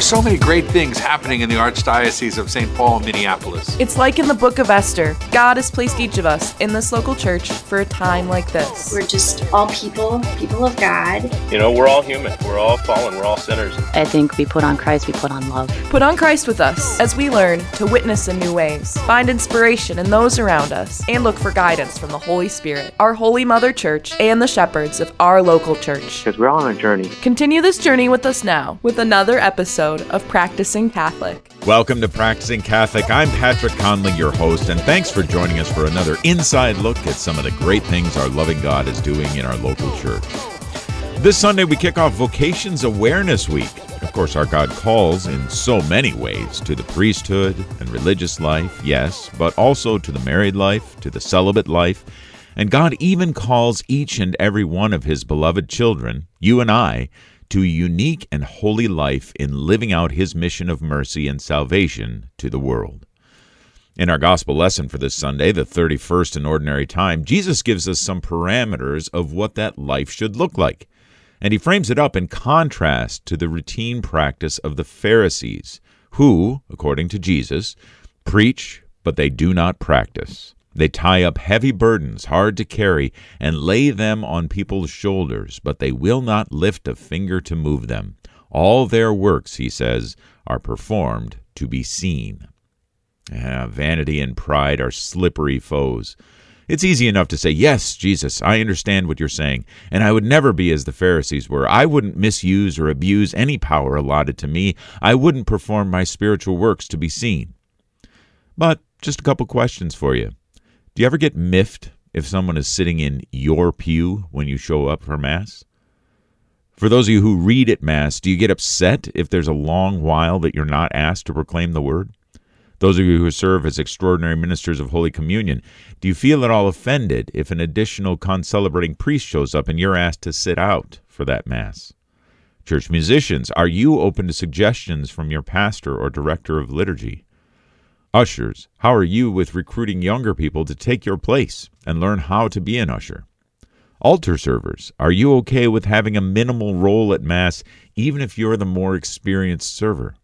are so many great things happening in the Archdiocese of St. Paul and Minneapolis. It's like in the book of Esther. God has placed each of us in this local church for a time like this. We're just all people of God. You know, we're all human. We're all fallen. We're all sinners. I think we put on Christ, we put on love. Put on Christ with us as we learn to witness in new ways, find inspiration in those around us, and look for guidance from the Holy Spirit, our Holy Mother Church, and the shepherds of our local church. Because we're all on a journey. Continue this journey with us now with another episode of Practicing Catholic. Welcome to Practicing Catholic. I'm Patrick Conley, your host, and thanks for joining us for another inside look at some of the great things our loving God is doing in our local church. This Sunday, we kick off Vocations Awareness Week. Of course, our God calls in so many ways to the priesthood and religious life, yes, but also to the married life, to the celibate life, and God even calls each and every one of His beloved children, you and I, to a unique and holy life in living out His mission of mercy and salvation to the world. In our gospel lesson for this Sunday, the 31st in Ordinary Time, Jesus gives us some parameters of what that life should look like. And He frames it up in contrast to the routine practice of the Pharisees, who, according to Jesus, preach, but they do not practice. They tie up heavy burdens, hard to carry, and lay them on people's shoulders, but they will not lift a finger to move them. All their works, He says, are performed to be seen. Vanity and pride are slippery foes. It's easy enough to say, yes, Jesus, I understand what you're saying, and I would never be as the Pharisees were. I wouldn't misuse or abuse any power allotted to me. I wouldn't perform my spiritual works to be seen. But just a couple questions for you. Do you ever get miffed if someone is sitting in your pew when you show up for Mass? For those of you who read at Mass, do you get upset if there's a long while that you're not asked to proclaim the Word? Those of you who serve as extraordinary ministers of Holy Communion, do you feel at all offended if an additional concelebrating priest shows up and you're asked to sit out for that Mass? Church musicians, are you open to suggestions from your pastor or director of liturgy? Ushers, how are you with recruiting younger people to take your place and learn how to be an usher? Altar servers, are you okay with having a minimal role at Mass even if you're the more experienced server?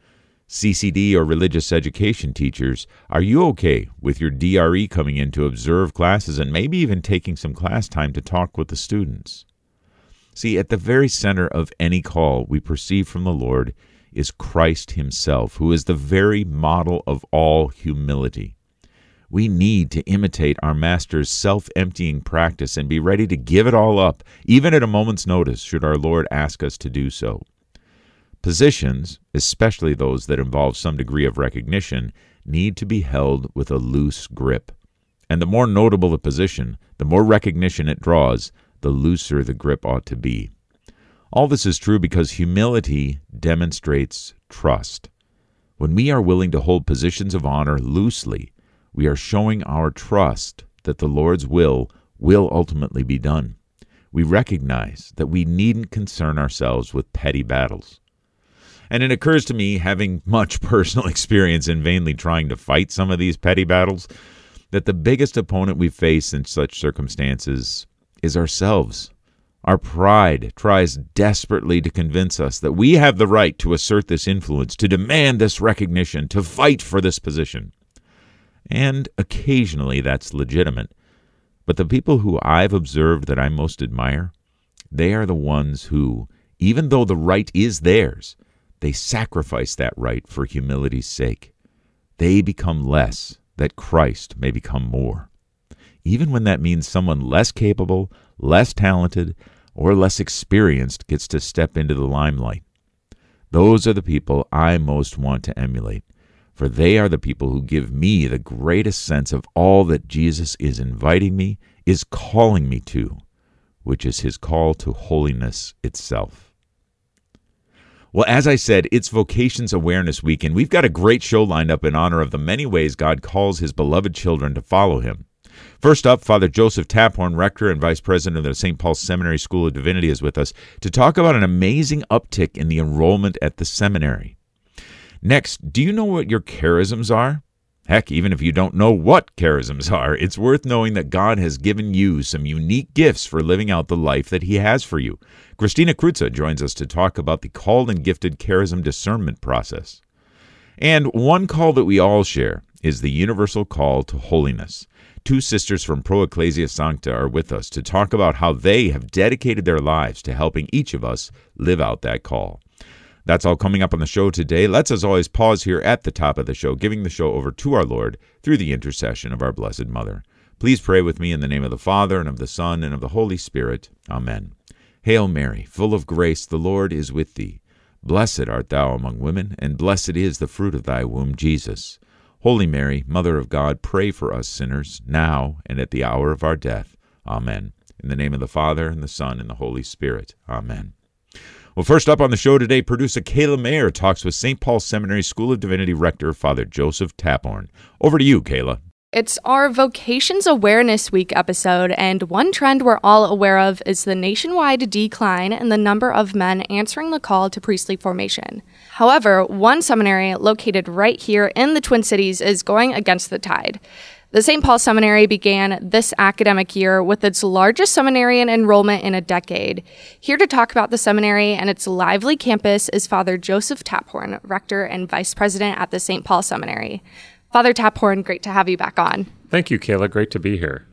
CCD or religious education teachers, are you okay with your DRE coming in to observe classes and maybe even taking some class time to talk with the students? See, at the very center of any call we perceive from the Lord is Christ Himself, who is the very model of all humility. We need to imitate our Master's self-emptying practice and be ready to give it all up, even at a moment's notice, should our Lord ask us to do so. Positions, especially those that involve some degree of recognition, need to be held with a loose grip. And the more notable the position, the more recognition it draws, the looser the grip ought to be. All this is true because humility demonstrates trust. When we are willing to hold positions of honor loosely, we are showing our trust that the Lord's will ultimately be done. We recognize that we needn't concern ourselves with petty battles. And it occurs to me, having much personal experience in vainly trying to fight some of these petty battles, that the biggest opponent we face in such circumstances is ourselves. Our pride tries desperately to convince us that we have the right to assert this influence, to demand this recognition, to fight for this position. And occasionally that's legitimate. But the people who I've observed that I most admire, they are the ones who, even though the right is theirs, they sacrifice that right for humility's sake. They become less, that Christ may become more. Even when that means someone less capable, less talented, or less experienced gets to step into the limelight. Those are the people I most want to emulate, for they are the people who give me the greatest sense of all that Jesus is inviting me, is calling me to, which is His call to holiness itself. Well, as I said, it's Vocations Awareness Week, and we've got a great show lined up in honor of the many ways God calls His beloved children to follow Him. First up, Father Joseph Taphorn, Rector and Vice President of the St. Paul Seminary School of Divinity, is with us to talk about an amazing uptick in the enrollment at the seminary. Next, do you know what your charisms are? Heck, even if you don't know what charisms are, it's worth knowing that God has given you some unique gifts for living out the life that He has for you. Christina Krutza joins us to talk about the called and gifted charism discernment process. And one call that we all share is the universal call to holiness. Two sisters from Pro Ecclesia Sancta are with us to talk about how they have dedicated their lives to helping each of us live out that call. That's all coming up on the show today. Let's, as always, pause here at the top of the show, giving the show over to our Lord through the intercession of our Blessed Mother. Please pray with me in the name of the Father, and of the Son, and of the Holy Spirit. Amen. Hail Mary, full of grace, the Lord is with thee. Blessed art thou among women, and blessed is the fruit of thy womb, Jesus. Holy Mary, Mother of God, pray for us sinners, now and at the hour of our death. Amen. In the name of the Father, and the Son, and the Holy Spirit. Amen. Well, first up on the show today, producer Kayla Mayer talks with St. Paul Seminary School of Divinity Rector, Father Joseph Taphorn. Over to you, Kayla. It's our Vocations Awareness Week episode, and one trend we're all aware of is the nationwide decline in the number of men answering the call to priestly formation. However, one seminary located right here in the Twin Cities is going against the tide. The St. Paul Seminary began this academic year with its largest seminarian enrollment in a decade. Here to talk about the seminary and its lively campus is Father Joseph Taphorn, Rector and Vice President at the St. Paul Seminary. Father Taphorn, great to have you back on. Thank you, Kayla. Great to be here.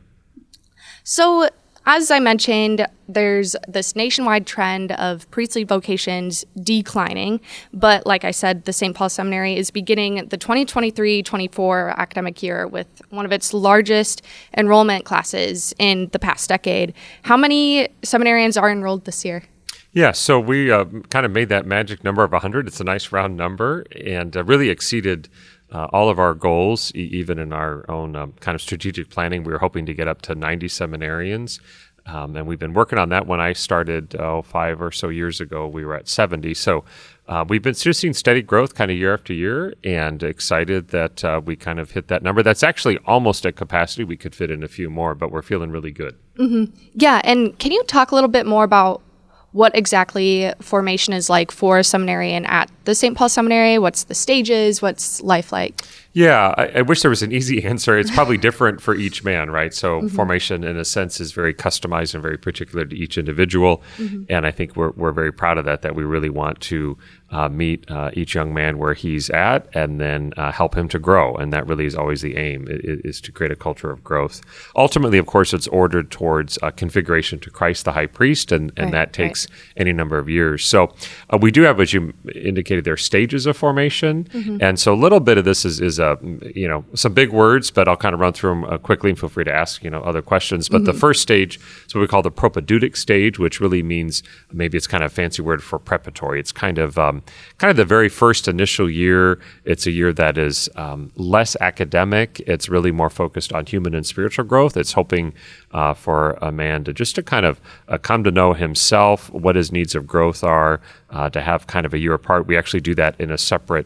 So, as I mentioned, there's this nationwide trend of priestly vocations declining, but like I said, the St. Paul Seminary is beginning the 2023-24 academic year with one of its largest enrollment classes in the past decade. How many seminarians are enrolled this year? Yeah, so we kind of made that magic number of 100. It's a nice round number and really exceeded all of our goals, even in our own kind of strategic planning. We were hoping to get up to 90 seminarians, and we've been working on that. When I started 5 or so years ago, we were at 70. So we've been just seeing steady growth kind of year after year, and excited that we kind of hit that number. That's actually almost at capacity. We could fit in a few more, but we're feeling really good. Mm-hmm. Yeah, and can you talk a little bit more about what exactly formation is like for a seminarian at the St. Paul Seminary? What's the stages? What's life like? Yeah, I wish there was an easy answer. It's probably different for each man, right? So formation, in a sense, is very customized and very particular to each individual. And I think we're very proud of that we really want to meet each young man where he's at and then help him to grow. And that really is always the aim, is to create a culture of growth. Ultimately, of course, it's ordered towards configuration to Christ the High Priest, and that takes any number of years. So we do have, as you indicated, there are stages of formation. And so a little bit of this is some big words, but I'll kind of run through them quickly, and feel free to ask, other questions. But the first stage is what we call the propedeutic stage, which really means, maybe it's kind of a fancy word for preparatory. It's kind of the very first initial year. It's a year that is less academic. It's really more focused on human and spiritual growth. It's hoping for a man to kind of come to know himself, what his needs of growth are, to have kind of a year apart. We actually do that in a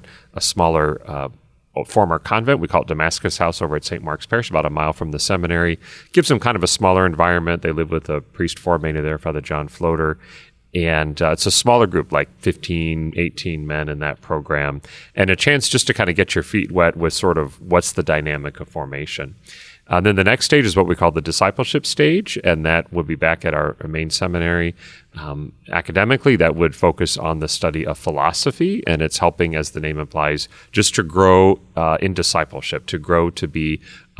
smaller former convent. We call it Damascus House over at St. Mark's Parish, about a mile from the seminary. Gives them kind of a smaller environment. They live with a priest formator there, Father John Floater. And it's a smaller group, like 15, 18 men in that program, and a chance just to kind of get your feet wet with sort of what's the dynamic of formation. Then the next stage is what we call the discipleship stage, and that would be back at our main seminary. Academically, that would focus on the study of philosophy, and it's helping, as the name implies, just to grow in discipleship, to grow to be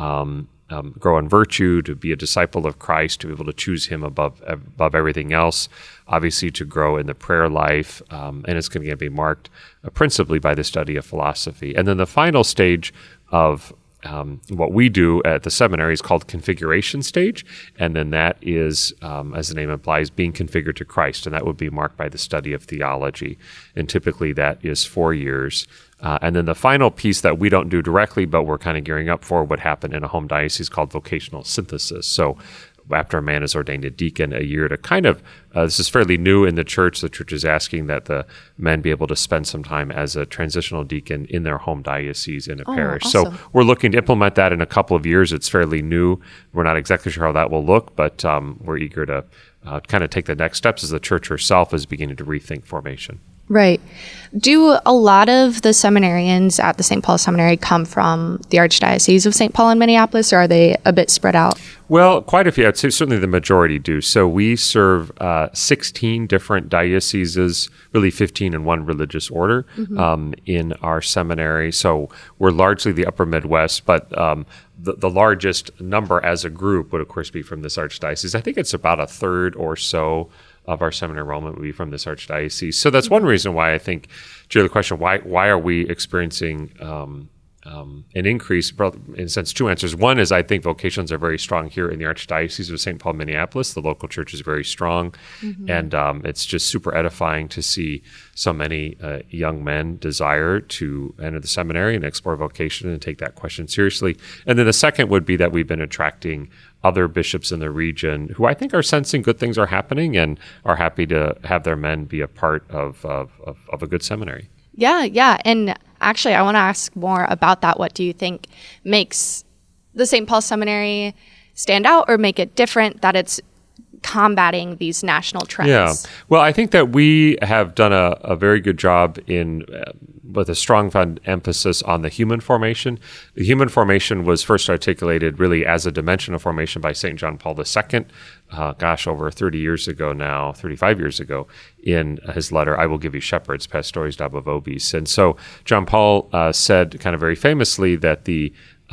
grow in virtue, to be a disciple of Christ, to be able to choose Him above everything else. Obviously, to grow in the prayer life, and it's going to be marked principally by the study of philosophy. And then the final stage of what we do at the seminary is called configuration stage, and then that is, as the name implies, being configured to Christ, and that would be marked by the study of theology, and typically that is 4 years. And then the final piece that we don't do directly, but we're kind of gearing up for, would happen in a home diocese called vocational synthesis. So after a man is ordained a deacon, a year to kind of, this is fairly new in the church. The church is asking that the men be able to spend some time as a transitional deacon in their home diocese in a parish. Awesome. So we're looking to implement that in a couple of years. It's fairly new. We're not exactly sure how that will look, but we're eager to kind of take the next steps as the church herself is beginning to rethink formation. Right. Do a lot of the seminarians at the St. Paul Seminary come from the Archdiocese of St. Paul and Minneapolis, or are they a bit spread out? Well, quite a few. I'd say certainly the majority do. So we serve 16 different dioceses, really 15 in one religious order in our seminary. So we're largely the upper Midwest, but the largest number as a group would, of course, be from this archdiocese. I think it's about a third or so of our seminary enrollment would be from this archdiocese. So that's one reason why I think, to the question, why are we experiencing an increase? In a sense, two answers. One is I think vocations are very strong here in the Archdiocese of St. Paul, Minneapolis. The local church is very strong, and it's just super edifying to see so many young men desire to enter the seminary and explore vocation and take that question seriously. And then the second would be that we've been attracting other bishops in the region who I think are sensing good things are happening and are happy to have their men be a part of a good seminary. Yeah. And actually, I want to ask more about that. What do you think makes the St. Paul Seminary stand out or make it different, that it's combating these national trends? Yeah. Well, I think that we have done a very good job with a strong emphasis on the human formation. The human formation was first articulated really as a dimension of formation by St. John Paul II, over 30 years ago now, 35 years ago, in his letter, I Will Give You Shepherds, Pastores Dabo Vobis. And so John Paul said kind of very famously that the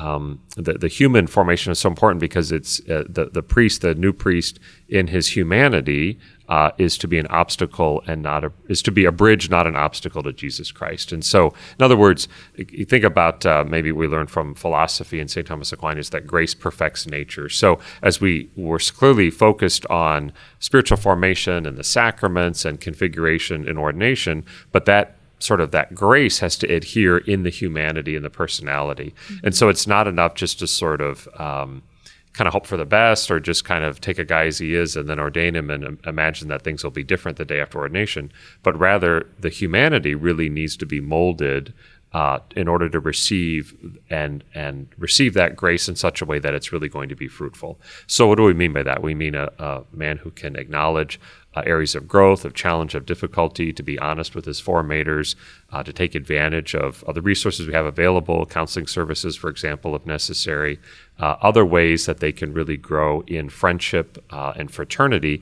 human formation is so important because it's the priest, the new priest, in his humanity is to be an obstacle and is to be a bridge, not an obstacle to Jesus Christ. And so, in other words, you think about maybe we learned from philosophy and St. Thomas Aquinas that grace perfects nature. So as we were clearly focused on spiritual formation and the sacraments and configuration and ordination, but that grace has to adhere in the humanity and the personality. And so it's not enough just to sort of kind of hope for the best or just kind of take a guy as he is and then ordain him and imagine that things will be different the day after ordination. But rather, the humanity really needs to be molded in order to receive and receive that grace in such a way that it's really going to be fruitful. So what do we mean by that? We mean a man who can acknowledge areas of growth, of challenge, of difficulty, to be honest with his formators, to take advantage of the resources we have available, counseling services, for example, if necessary, other ways that they can really grow in friendship and fraternity,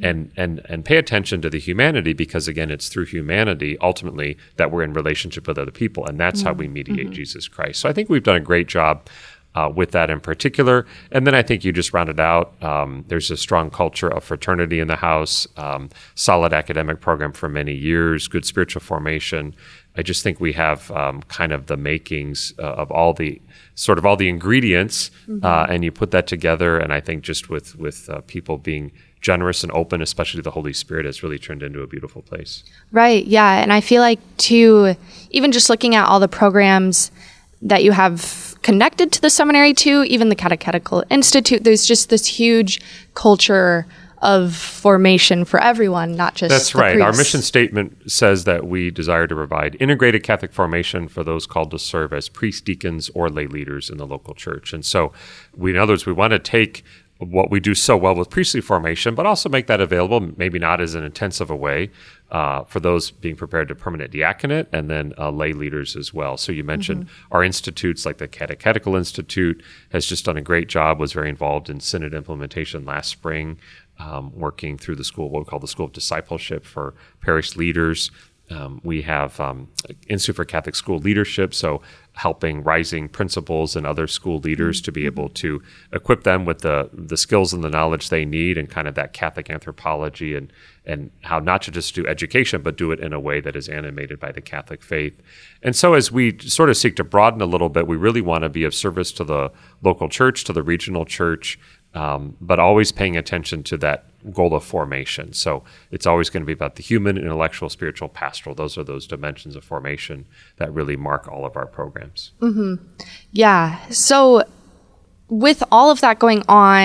and pay attention to the humanity, because again, it's through humanity ultimately that we're in relationship with other people, and that's how we mediate Jesus Christ. So I think we've done a great job with that in particular. And then I think you just rounded out, there's a strong culture of fraternity in the house, solid academic program for many years, good spiritual formation. I just think we have kind of the makings of all the ingredients, and you put that together, and I think just with people being generous and open, especially the Holy Spirit, has really turned into a beautiful place. Right, yeah. And I feel like too, even just looking at all the programs that you have connected to the seminary too, even the Catechetical Institute, there's just this huge culture of formation for everyone, not just That's the right. priests. Our mission statement says that we desire to provide integrated Catholic formation for those called to serve as priests, deacons, or lay leaders in the local church. And so, in other words, we want to take what we do so well with priestly formation, but also make that available, maybe not as an intensive a way, for those being prepared to permanent diaconate, and then lay leaders as well. So you mentioned our institutes, like the Catechetical Institute has just done a great job, was very involved in synod implementation last spring, working through the school, what we call the School of Discipleship for parish leaders. We have Institute for Catholic School Leadership, so helping rising principals and other school leaders to be able to equip them with the skills and the knowledge they need, and kind of that Catholic anthropology and how not to just do education, but do it in a way that is animated by the Catholic faith. And so as we sort of seek to broaden a little bit, we really want to be of service to the local church, to the regional church, but always paying attention to that goal of formation. So it's always going to be about the human, intellectual, spiritual, pastoral. Those are those dimensions of formation that really mark all of our programs. Yeah. So with all of that going on,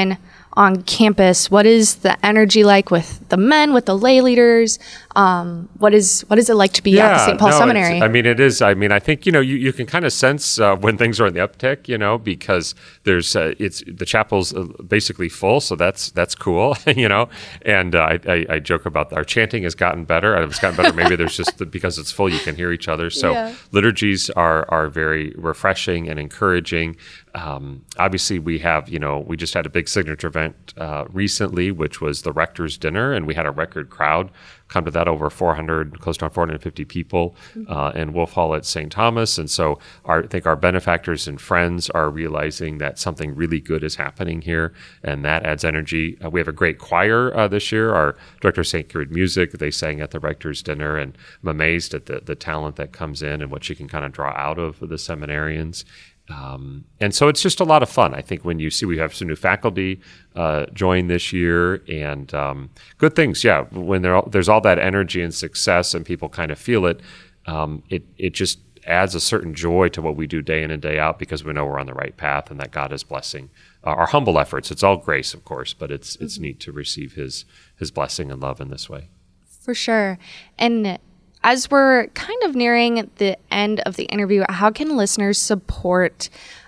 on campus? What is the energy like with the men, with the lay leaders? What is it like to be at the St. Paul Seminary? It is. I think, you can kind of sense when things are in the uptick, because there's the chapel's basically full, so that's cool, And I joke about our chanting has gotten better. It's gotten better. Maybe there's just because it's full, you can hear each other. So liturgies are very refreshing and encouraging. Obviously, we have, we just had a big signature event recently, which was the Rector's Dinner, and we had a record crowd come to that, over 400, close to 450 people in Wolf Hall at St. Thomas. And so I think our benefactors and friends are realizing that something really good is happening here, and that adds energy. We have a great choir this year. Our director of St. Cured Music, they sang at the Rector's Dinner, and I'm amazed at the talent that comes in and what she can kind of draw out of the seminarians. And so it's just a lot of fun. I think when you see we have some new faculty join this year, and good things. Yeah, when there's all that energy and success and people kind of feel it, it just adds a certain joy to what we do day in and day out, because we know we're on the right path and that God is blessing our humble efforts. It's all grace, of course, but it's neat to receive His blessing and love in this way. For sure. And as we're kind of nearing the end of the interview, how can listeners support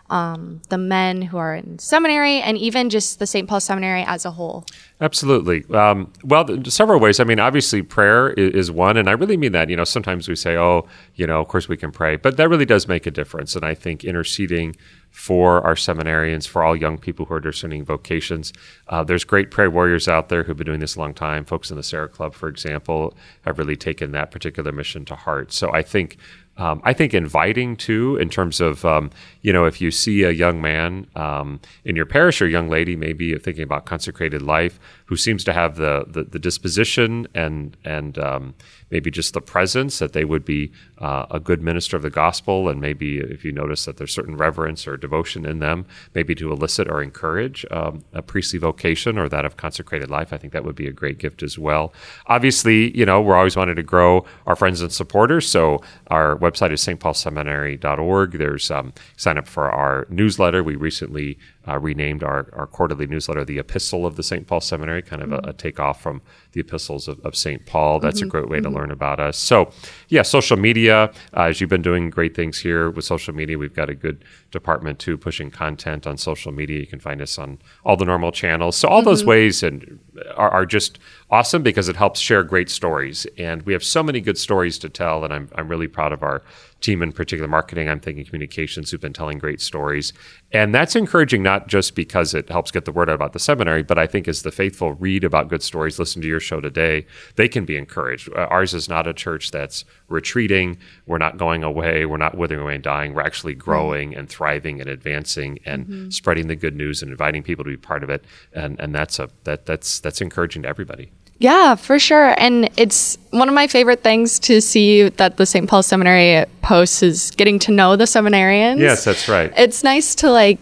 the men who are in seminary and even just the St. Paul Seminary as a whole? Absolutely. Well, several ways. Obviously prayer is one, and I really mean that. Sometimes we say, of course we can pray, but that really does make a difference. And I think interceding for our seminarians, for all young people who are discerning vocations. There's great prayer warriors out there who've been doing this a long time. Folks in the Sarah Club, for example, have really taken that particular mission to heart. So I think inviting too, in terms of, if you see a young man in your parish or a young lady, maybe thinking about consecrated life, who seems to have the disposition and maybe just the presence that they would be a good minister of the gospel, and maybe if you notice that there's certain reverence or devotion in them, maybe to elicit or encourage a priestly vocation or that of consecrated life, I think that would be a great gift as well. Obviously, we're always wanting to grow our friends and supporters, so our website is stpaulseminary.org. There's sign up for our newsletter. We recently renamed our quarterly newsletter the Epistle of the St. Paul Seminary, kind of a takeoff from the epistles of St. Paul. That's a great way to learn about us. So, social media, as you've been doing great things here with social media, we've got a good department too, pushing content on social media. You can find us on all the normal channels. So all those ways are just awesome, because it helps share great stories. And we have so many good stories to tell, and I'm really proud of our team, in particular marketing, I'm thinking communications, who've been telling great stories. And that's encouraging, not just because it helps get the word out about the seminary, but I think as the faithful read about good stories, listen to your show today, they can be encouraged. Ours is not a church that's retreating. We're not going away. We're not withering away and dying. We're actually growing and thriving and advancing and spreading the good news and inviting people to be part of it. And that's encouraging to everybody. Yeah, for sure. And it's one of my favorite things to see that the St. Paul Seminary posts is getting to know the seminarians. Yes, that's right. It's nice to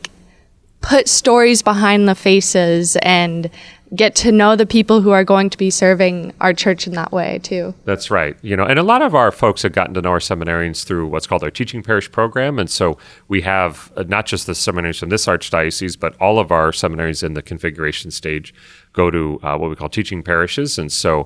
put stories behind the faces and get to know the people who are going to be serving our church in that way too. That's right. And a lot of our folks have gotten to know our seminarians through what's called our Teaching Parish program. And so we have not just the seminaries from this archdiocese, but all of our seminaries in the configuration stage go to what we call teaching parishes. And so,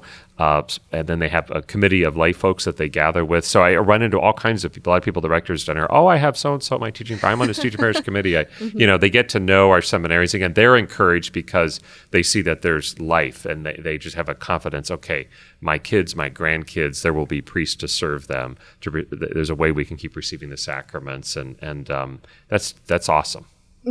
and then they have a committee of lay folks that they gather with. So I run into all kinds of people, a lot of people at the Rector's Dinner. Oh, I have so-and-so at my teaching parish. I'm on his teaching parish committee. They get to know our seminarians. Again, they're encouraged because they see that there's life, and they just have a confidence, okay, my kids, my grandkids, there will be priests to serve them. There's a way we can keep receiving the sacraments, and that's awesome.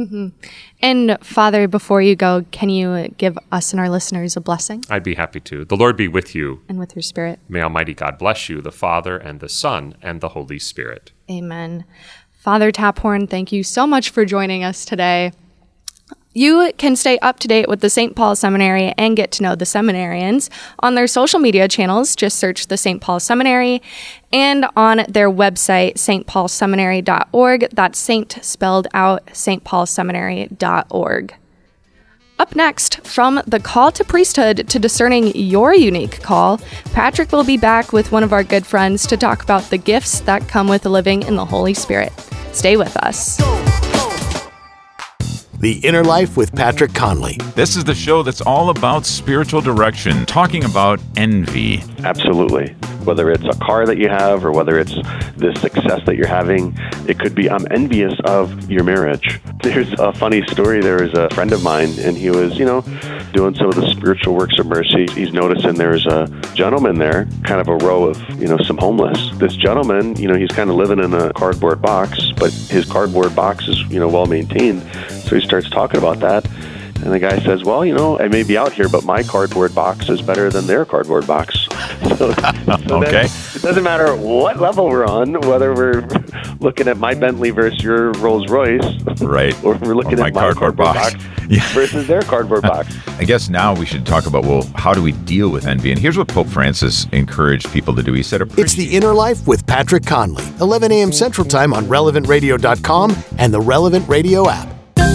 And Father, before you go, can you give us and our listeners a blessing? I'd be happy to. The Lord be with you. And with your spirit. May Almighty God bless you, the Father and the Son and the Holy Spirit. Amen. Father Taphorn, thank you so much for joining us today. You can stay up to date with the St. Paul Seminary and get to know the seminarians on their social media channels. Just search the St. Paul Seminary, and on their website, stpaulseminary.org. That's saint spelled out, stpaulseminary.org. Up next, from the call to priesthood to discerning your unique call, Patrick will be back with one of our good friends to talk about the gifts that come with living in the Holy Spirit. Stay with us. The Inner Life with Patrick Conley. This is the show that's all about spiritual direction, talking about envy. Absolutely. Whether it's a car that you have or whether it's the success that you're having, it could be, I'm envious of your marriage. There's a funny story. There was a friend of mine, and he was, doing some of the spiritual works of mercy. He's noticing there's a gentleman there, kind of a row of, some homeless. This gentleman, he's kind of living in a cardboard box, but his cardboard box is, well maintained. So he starts talking about that. And the guy says, well, I may be out here, but my cardboard box is better than their cardboard box. So okay. It doesn't matter what level we're on, whether we're looking at my Bentley versus your Rolls Royce, right? Or we're looking at my cardboard box versus their cardboard box. I guess now we should talk about, how do we deal with envy? And here's what Pope Francis encouraged people to do. He said, it's The Inner Life with Patrick Conley, 11 a.m. Central Time on relevantradio.com and the Relevant Radio app.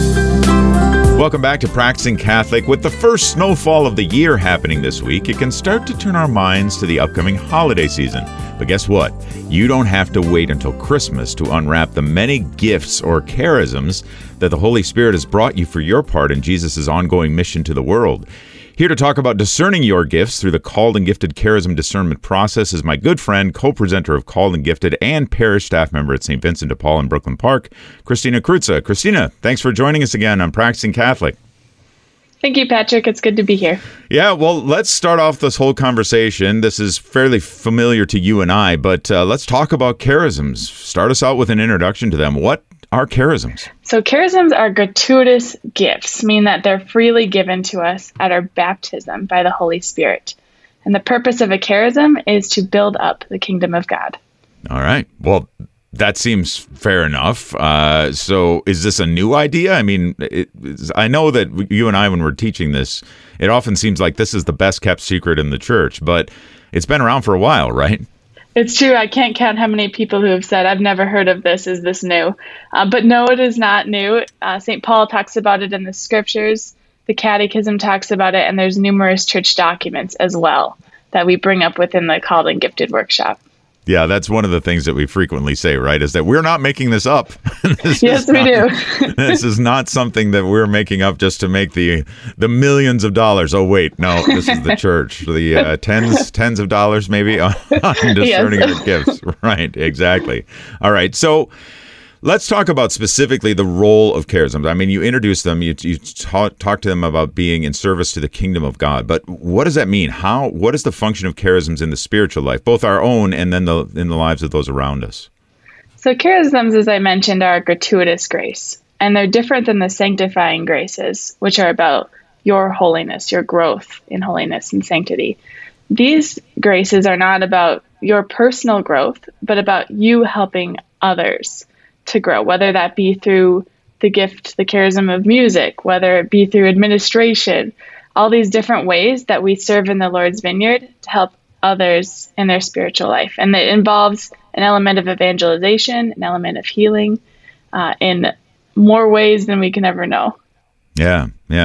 Welcome back to Practicing Catholic. With the first snowfall of the year happening this week, it can start to turn our minds to the upcoming holiday season. But guess what? You don't have to wait until Christmas to unwrap the many gifts or charisms that the Holy Spirit has brought you for your part in Jesus' ongoing mission to the world. Here to talk about discerning your gifts through the Called and Gifted Charism Discernment Process is my good friend, co-presenter of Called and Gifted and parish staff member at St. Vincent de Paul in Brooklyn Park, Christina Krutza. Christina, thanks for joining us again on Practicing Catholic. Thank you, Patrick. It's good to be here. Yeah, well, let's start off this whole conversation. This is fairly familiar to you and I, but let's talk about charisms. Start us out with an introduction to them. What are charisms? So charisms are gratuitous gifts, meaning that they're freely given to us at our baptism by the Holy Spirit. And the purpose of a charism is to build up the kingdom of God. All right. Well, that seems fair enough. So is this a new idea? I mean, I know that you and I, when we're teaching this, it often seems like this is the best kept secret in the church, but it's been around for a while, right? It's true. I can't count how many people who have said, I've never heard of this. Is this new? But no, it is not new. St. Paul talks about it in the scriptures. The Catechism talks about it, and there's numerous church documents as well that we bring up within the Called and Gifted workshop. Yeah, that's one of the things that we frequently say, right, is that we're not making this up. Yes, we do. This is not something that we're making up just to make the millions of dollars. Oh, wait, no, this is the church. The tens of dollars maybe on discerning our gifts. Right, exactly. All right, so let's talk about specifically the role of charisms. I mean, you introduced them, you talk to them about being in service to the kingdom of God. But what does that mean? What is the function of charisms in the spiritual life, both our own and then in the lives of those around us? So charisms, as I mentioned, are gratuitous grace. And they're different than the sanctifying graces, which are about your holiness, your growth in holiness and sanctity. These graces are not about your personal growth, but about you helping others to grow, whether that be through the gift, the charism of music, whether it be through administration, all these different ways that we serve in the Lord's vineyard to help others in their spiritual life. And it involves an element of evangelization, an element of healing in more ways than we can ever know. Yeah.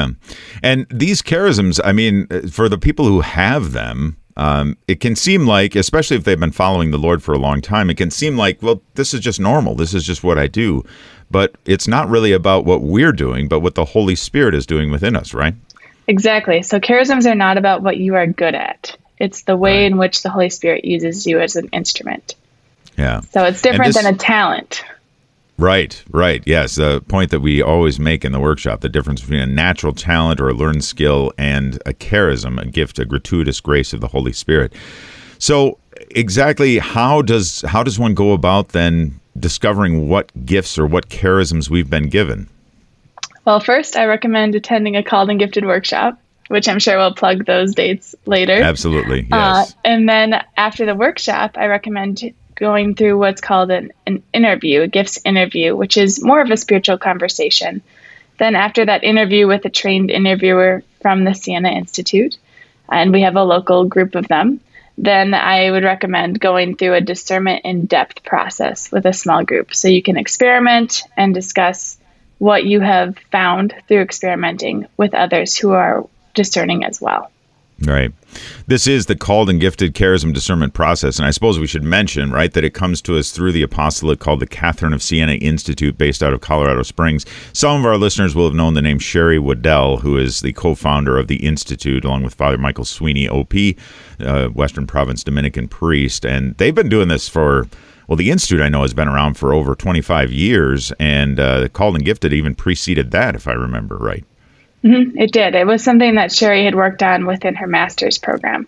And these charisms, I mean, for the people who have them, it can seem like, especially if they've been following the Lord for a long time, it can seem like, well, this is just normal. This is just what I do. But it's not really about what we're doing, but what the Holy Spirit is doing within us, right? Exactly. So charisms are not about what you are good at. It's the way in which the Holy Spirit uses you as an instrument. Yeah. So it's different than a talent. Right. Yes, the point that we always make in the workshop, the difference between a natural talent or a learned skill and a charism, a gift, a gratuitous grace of the Holy Spirit. So exactly how does one go about then discovering what gifts or what charisms we've been given? Well, first, I recommend attending a Called and Gifted workshop, which I'm sure we'll plug those dates later. Absolutely, yes. And then after the workshop, I recommend going through what's called an interview, a gifts interview, which is more of a spiritual conversation. Then after that interview with a trained interviewer from the Siena Institute, and we have a local group of them, then I would recommend going through a discernment in-depth process with a small group. So you can experiment and discuss what you have found through experimenting with others who are discerning as well. Right. This is the called and gifted charism discernment process. And I suppose we should mention, right, that it comes to us through the apostolate called the Catherine of Siena Institute based out of Colorado Springs. Some of our listeners will have known the name Sherry Waddell, who is the co-founder of the Institute, along with Father Michael Sweeney, OP, Western Province Dominican priest. And they've been doing this for, well, the Institute I know has been around for over 25 years. And called and gifted even preceded that, if I remember right. Mm-hmm. It did. It was something that Sherry had worked on within her master's program.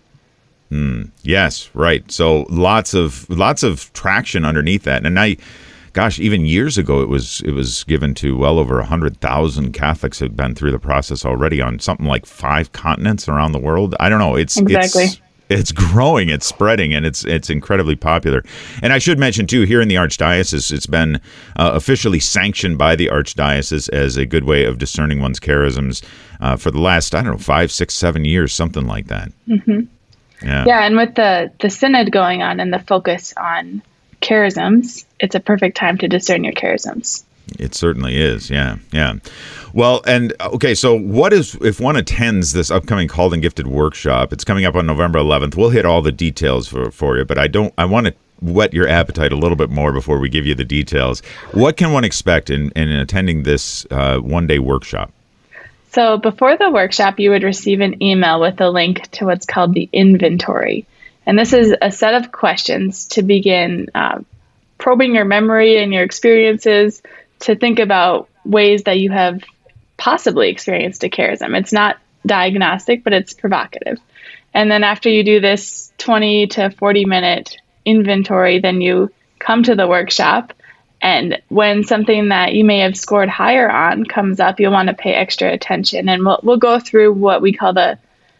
Yes, right. So lots of traction underneath that. And even years ago, it was given to well over 100,000 Catholics who've been through the process already on something like 5 continents around the world. I don't know. It's growing, it's spreading, and it's incredibly popular. And I should mention, too, here in the Archdiocese, it's been officially sanctioned by the Archdiocese as a good way of discerning one's charisms for the last, 5, 6, 7 years, something like that. Mm-hmm. Yeah, and with the synod going on and the focus on charisms, it's a perfect time to discern your charisms. It certainly is, yeah. Well, and okay, so what if one attends this upcoming Called and Gifted workshop? It's coming up on November 11th. We'll hit all the details for you, but I want to whet your appetite a little bit more before we give you the details. What can one expect in attending this one-day workshop? So before the workshop, you would receive an email with a link to what's called the inventory. And this is a set of questions to begin probing your memory and your experiences, to think about ways that you have possibly experienced a charism. It's not diagnostic, but it's provocative. And then after you do this 20 to 40 minute inventory, then you come to the workshop. And when something that you may have scored higher on comes up, you'll want to pay extra attention. And we'll go through what we call the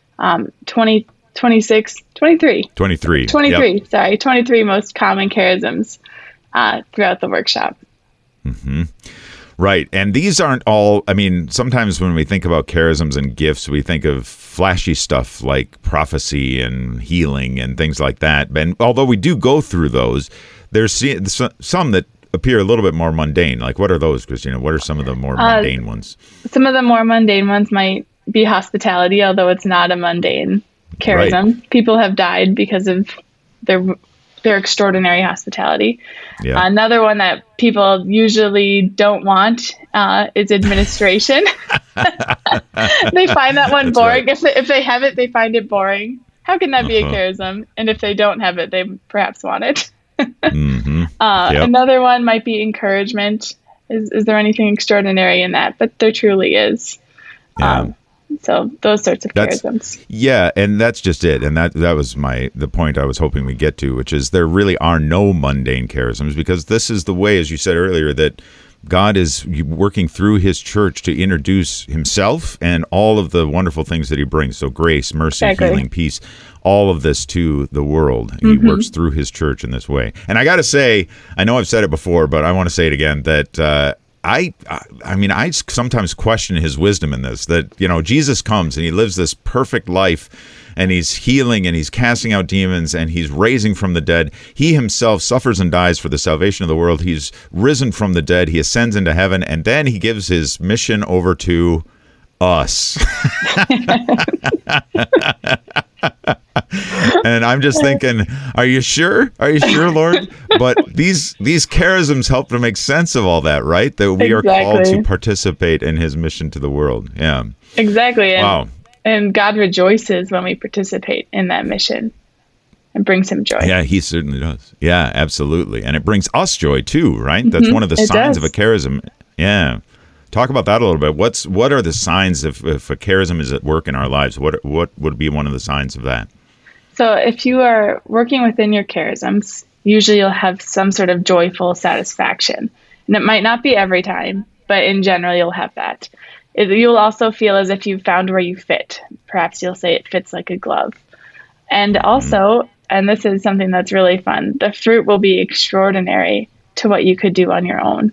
23 most common charisms throughout the workshop. Mm-hmm. Right. And these aren't all, sometimes when we think about charisms and gifts, we think of flashy stuff like prophecy and healing and things like that. And although we do go through those, there's some that appear a little bit more mundane. Like, what are those, Christina? What are some of the more mundane ones? Some of the more mundane ones might be hospitality, although it's not a mundane charism. Right. People have died because of their extraordinary hospitality. Yeah. Another one that people usually don't want is administration. They find that one boring. Right. If they have it, they find it boring. How can that be a charism? And if they don't have it, they perhaps want it. Mm-hmm. Another one might be encouragement. Is there anything extraordinary in that? But there truly is. Yeah. So those sorts of charisms. Yeah, and that's just it. And that was the point I was hoping we get to, which is there really are no mundane charisms, because this is the way, as you said earlier, that God is working through his church to introduce himself and all of the wonderful things that he brings. So grace, mercy, healing, peace, all of this to the world. Mm-hmm. He works through his church in this way. And I got to say, I know I've said it before, but I want to say it again, that I sometimes question his wisdom in this, that, Jesus comes and he lives this perfect life and he's healing and he's casting out demons and he's raising from the dead. He himself suffers and dies for the salvation of the world. He's risen from the dead. He ascends into heaven, and then he gives his mission over to us. And I'm just thinking, are you sure? Are you sure, Lord? But these charisms help to make sense of all that, right? That we are called to participate in his mission to the world. Yeah. Exactly. Wow. And God rejoices when we participate in that mission. It brings him joy. Yeah, he certainly does. Yeah, absolutely. And it brings us joy too, right? That's one of the signs of a charism. Yeah. Talk about that a little bit. What are the signs if a charism is at work in our lives? What would be one of the signs of that? So if you are working within your charisms, usually you'll have some sort of joyful satisfaction. And it might not be every time, but in general, you'll have that. You'll also feel as if you've found where you fit. Perhaps you'll say it fits like a glove. And also, and this is something that's really fun, the fruit will be extraordinary to what you could do on your own.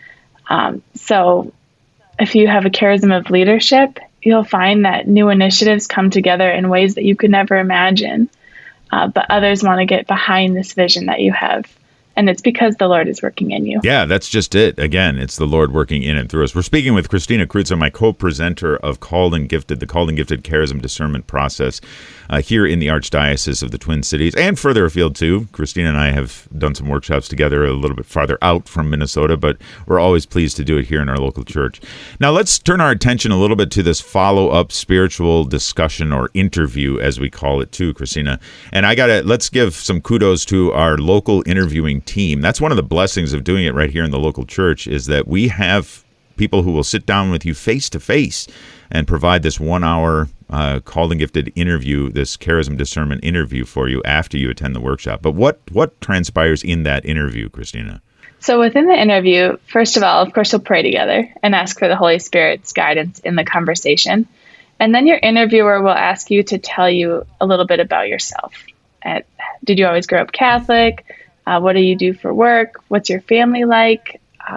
So if you have a charism of leadership, you'll find that new initiatives come together in ways that you could never imagine. But others want to get behind this vision that you have And it's because the Lord is working in you. Yeah, that's just it. Again, it's the Lord working in and through us. We're speaking with Christina Krutza, my co-presenter of Called and Gifted, the Called and Gifted Charism Discernment Process here in the Archdiocese of the Twin Cities and further afield too. Christina and I have done some workshops together a little bit farther out from Minnesota, but we're always pleased to do it here in our local church. Now let's turn our attention a little bit to this follow-up spiritual discussion or interview, as we call it too, Christina. And let's give some kudos to our local interviewing team. That's one of the blessings of doing it right here in the local church, is that we have people who will sit down with you face to face and provide this 1 hour Called and Gifted interview, this charism discernment interview for you after you attend the workshop. But what transpires in that interview, Christina? So within the interview, first of all, of course, we'll pray together and ask for the Holy Spirit's guidance in the conversation. And then your interviewer will ask you to tell you a little bit about yourself. Did you always grow up Catholic? What do you do for work? What's your family like?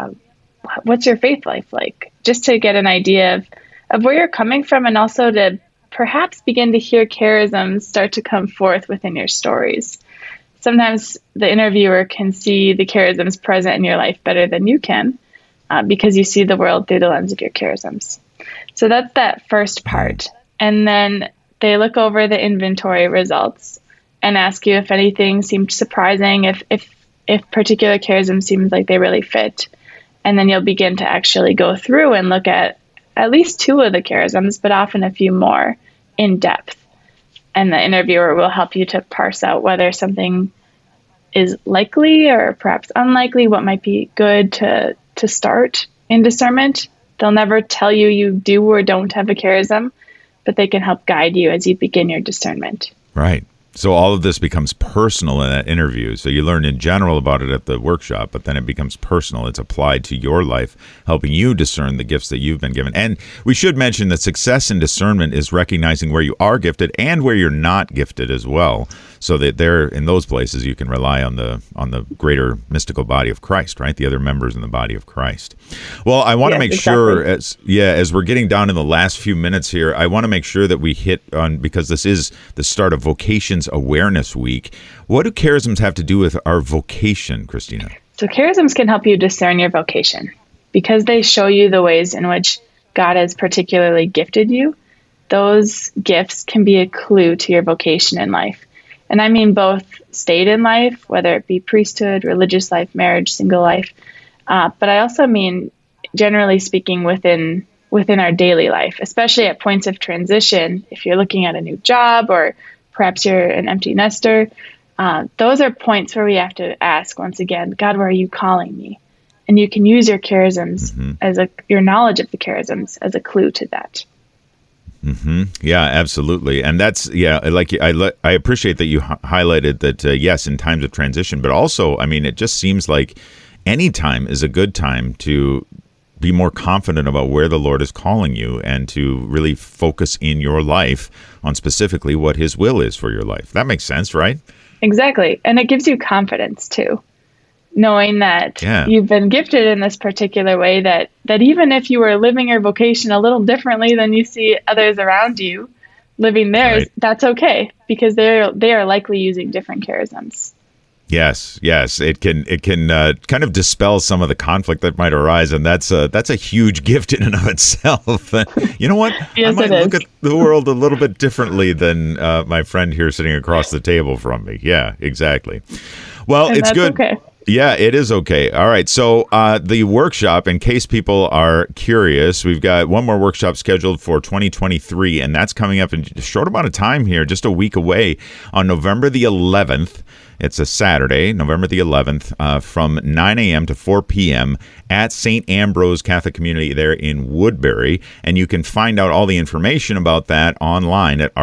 What's your faith life like? Just to get an idea of where you're coming from, and also to perhaps begin to hear charisms start to come forth within your stories. Sometimes the interviewer can see the charisms present in your life better than you can, because you see the world through the lens of your charisms. So that's that first part. And then they look over the inventory results and ask you if anything seemed surprising, if particular charism seems like they really fit. And then you'll begin to actually go through and look at least 2 of the charisms, but often a few more in depth. And the interviewer will help you to parse out whether something is likely or perhaps unlikely, what might be good to start in discernment. They'll never tell you do or don't have a charism, but they can help guide you as you begin your discernment. Right. So all of this becomes personal in that interview. So you learn in general about it at the workshop, but then it becomes personal. It's applied to your life, helping you discern the gifts that you've been given. And we should mention that success in discernment is recognizing where you are gifted and where you're not gifted as well. So that there, in those places, you can rely on the greater mystical body of Christ, right? The other members in the body of Christ. Well, I want to make sure, as we're getting down in the last few minutes here, I want to make sure that we hit on, because this is the start of Vocations Awareness Week. What do charisms have to do with our vocation, Christina? So charisms can help you discern your vocation because they show you the ways in which God has particularly gifted you. Those gifts can be a clue to your vocation in life. And I mean both state in life, whether it be priesthood, religious life, marriage, single life. But I also mean, generally speaking, within our daily life, especially at points of transition. If you're looking at a new job, or perhaps you're an empty nester, those are points where we have to ask once again, God, where are you calling me? And you can use your charisms as your knowledge of the charisms as a clue to that. Mm-hmm. Yeah, absolutely. And that's, I appreciate that you highlighted that, yes, in times of transition, but also, I mean, it just seems like any time is a good time to be more confident about where the Lord is calling you and to really focus in your life on specifically what His will is for your life. That makes sense, right? Exactly. And it gives you confidence too, knowing that you've been gifted in this particular way, that even if you were living your vocation a little differently than you see others around you living theirs, right, that's okay, because they are likely using different charisms. Yes, it can kind of dispel some of the conflict that might arise, and that's a huge gift in and of itself. You know what? Yes, I might look at the world a little bit differently than my friend here sitting across the table from me. Yeah, exactly. Well, and it's good. Okay. Yeah, it is okay. All right. So the workshop, in case people are curious, we've got one more workshop scheduled for 2023, and that's coming up in a short amount of time here, just a week away, on November the 11th. It's a Saturday, November the 11th, from 9 a.m. to 4 p.m. at St. Ambrose Catholic Community there in Woodbury. And you can find out all the information about that online at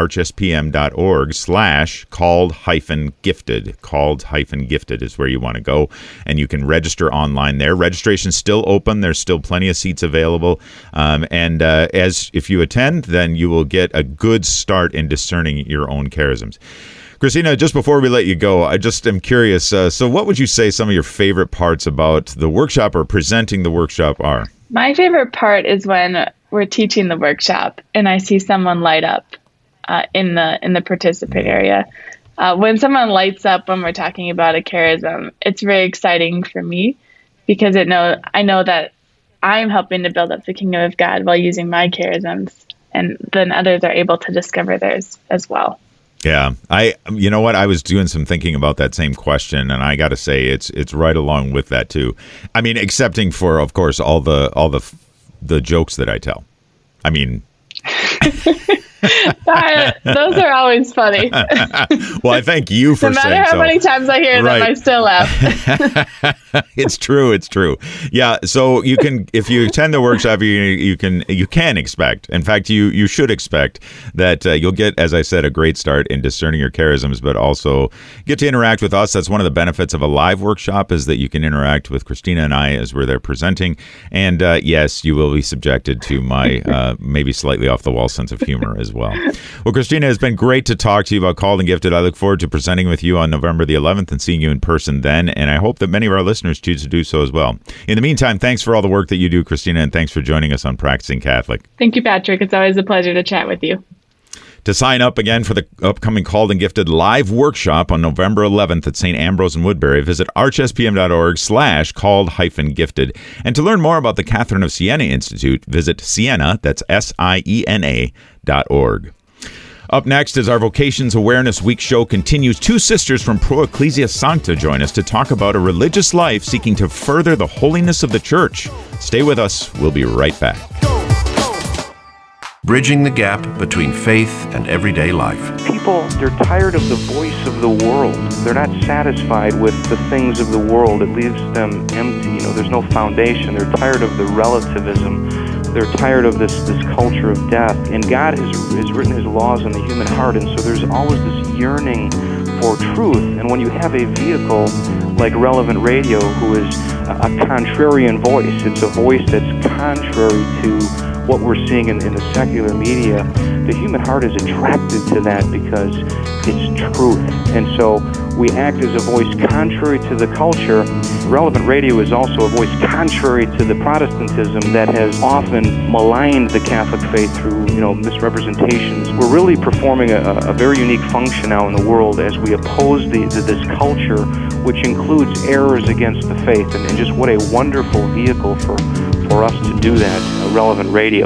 archspm.org/called-gifted. Called-gifted is where you want to go. And you can register online there. Registration's still open. There's still plenty of seats available. As if you attend, then you will get a good start in discerning your own charisms. Christina, just before we let you go, I just am curious. So what would you say some of your favorite parts about the workshop or presenting the workshop are? My favorite part is when we're teaching the workshop and I see someone light up in the participant area. When someone lights up when we're talking about a charism, it's very exciting for me because I know that I'm helping to build up the kingdom of God while using my charisms, and then others are able to discover theirs as well. Yeah, you know what? I was doing some thinking about that same question, and I got to say, it's right along with that too. I mean, excepting for, of course, all the jokes that I tell. I mean. Those are always funny. Well, I thank you for saying so. No matter how many times I hear them, I still laugh. It's true. Yeah. So you can, if you attend the workshop, you can expect. In fact, you should expect that you'll get, as I said, a great start in discerning your charisms, but also get to interact with us. That's one of the benefits of a live workshop, is that you can interact with Christina and I as we're there presenting. And yes, you will be subjected to my maybe slightly off the wall sense of humor as well. Well, Christina, it's been great to talk to you about Called and Gifted. I look forward to presenting with you on November the 11th and seeing you in person then, and I hope that many of our listeners choose to do so as well. In the meantime, thanks for all the work that you do, Christina, and thanks for joining us on Practicing Catholic. Thank you, Patrick. It's always a pleasure to chat with you. To sign up again for the upcoming Called and Gifted live workshop on November 11th at St. Ambrose in Woodbury, visit archspm.org/called-gifted. And to learn more about the Catherine of Siena Institute, visit Siena, that's SIENA.org. Up next, as our Vocations Awareness Week show continues, two sisters from Pro Ecclesia Sancta join us to talk about a religious life seeking to further the holiness of the Church. Stay with us. We'll be right back. Bridging the gap between faith and everyday life. People, they're tired of the voice of the world. They're not satisfied with the things of the world. It leaves them empty. There's no foundation. They're tired of the relativism. They're tired of this culture of death. And God has written his laws on the human heart, and so there's always this yearning for truth. And when you have a vehicle like Relevant Radio, who is a contrarian voice, it's a voice that's contrary to what we're seeing in the secular media, the human heart is attracted to that because it's truth. And so we act as a voice contrary to the culture. Relevant Radio is also a voice contrary to the Protestantism that has often maligned the Catholic faith through, misrepresentations. We're really performing a very unique function now in the world as we oppose this culture, which includes errors against the faith. And just what a wonderful vehicle for us to do that, Relevant Radio.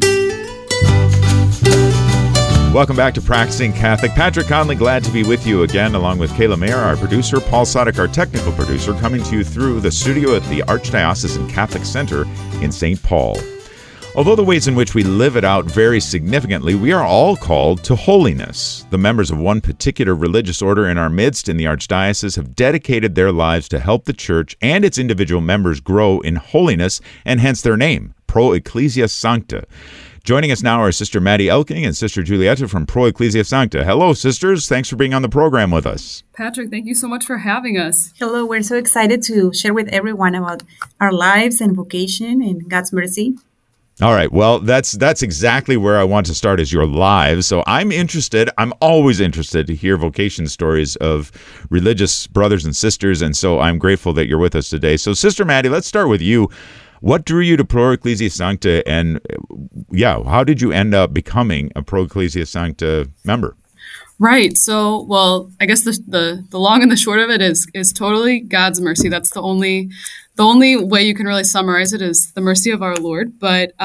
Welcome back to Practicing Catholic. Patrick Conley, glad to be with you again, along with Kayla Mayer, our producer, Paul Sadek, our technical producer, coming to you through the studio at the Archdiocesan Catholic Center in St. Paul. Although the ways in which we live it out vary significantly, we are all called to holiness. The members of one particular religious order in our midst in the Archdiocese have dedicated their lives to help the Church and its individual members grow in holiness, and hence their name, Pro Ecclesia Sancta. Joining us now are Sister Maddie Elking and Sister Julieta from Pro Ecclesia Sancta. Hello, sisters. Thanks for being on the program with us. Patrick, thank you so much for having us. Hello. We're so excited to share with everyone about our lives and vocation and God's mercy. All right. Well, that's exactly where I want to start, is your lives. So I'm always interested to hear vocation stories of religious brothers and sisters. And so I'm grateful that you're with us today. So Sister Maddie, let's start with you. What drew you to Pro Ecclesia Sancta, and how did you end up becoming a Pro Ecclesia Sancta member? Right. So, well, I guess the long and the short of it is totally God's mercy. That's the only way you can really summarize it, is the mercy of our Lord. But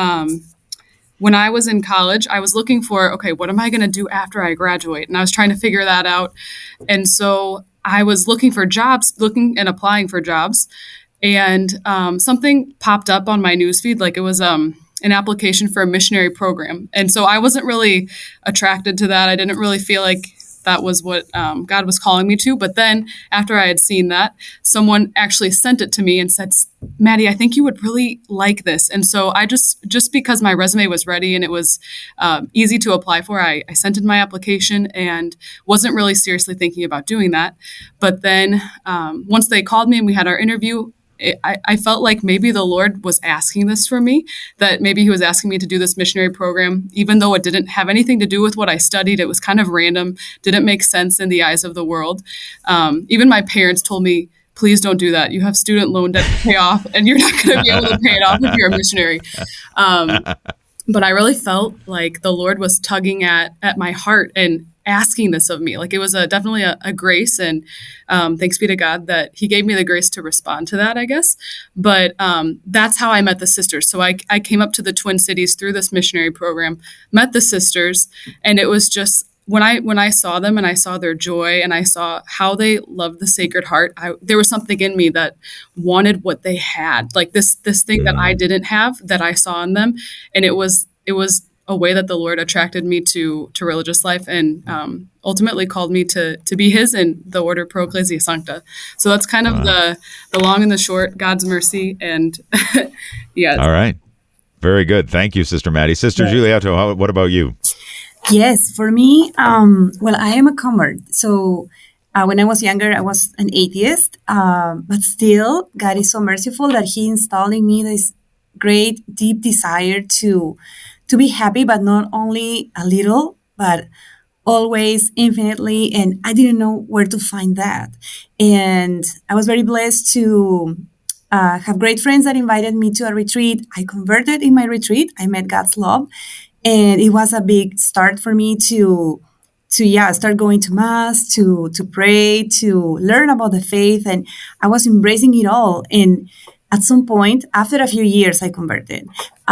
when I was in college, I was looking for, what am I going to do after I graduate? And I was trying to figure that out. And so I was looking and applying for jobs. And something popped up on my newsfeed, like it was an application for a missionary program. And so I wasn't really attracted to that. I didn't really feel like that was what God was calling me to. But then after I had seen that, someone actually sent it to me and said, Maddie, I think you would really like this. And so I just because my resume was ready and it was easy to apply for, I sent in my application and wasn't really seriously thinking about doing that. But then once they called me and we had our interview, I felt like maybe the Lord was asking this for me, that maybe he was asking me to do this missionary program, even though it didn't have anything to do with what I studied. It was kind of random, didn't make sense in the eyes of the world. Even my parents told me, please don't do that. You have student loan debt to pay off, and you're not going to be able to pay it off if you're a missionary. But I really felt like the Lord was tugging at my heart and asking this of me. Like it was definitely a grace, and thanks be to God that he gave me the grace to respond to that, I guess. But that's how I met the sisters. So I came up to the Twin Cities through this missionary program, met the sisters, and it was just, when I saw them and I saw their joy and I saw how they loved the Sacred Heart, there was something in me that wanted what they had, like this thing that I didn't have that I saw in them. And it was a way that the Lord attracted me to religious life, and ultimately called me to be his in the order Pro Ecclesia Sancta. So that's kind of the long and the short, God's mercy. And yeah. All right. Very good. Thank you, Sister Maddie. Sister Giulietto, what about you? Yes, for me, well, I am a convert. So when I was younger, I was an atheist, but still, God is so merciful that he installed in me this great, deep desire to be happy, but not only a little, but always infinitely. And I didn't know where to find that. And I was very blessed to have great friends that invited me to a retreat. I converted in my retreat. I met God's love. And it was a big start for me to start going to Mass, to pray, to learn about the faith. And I was embracing it all. And at some point, after a few years, I converted.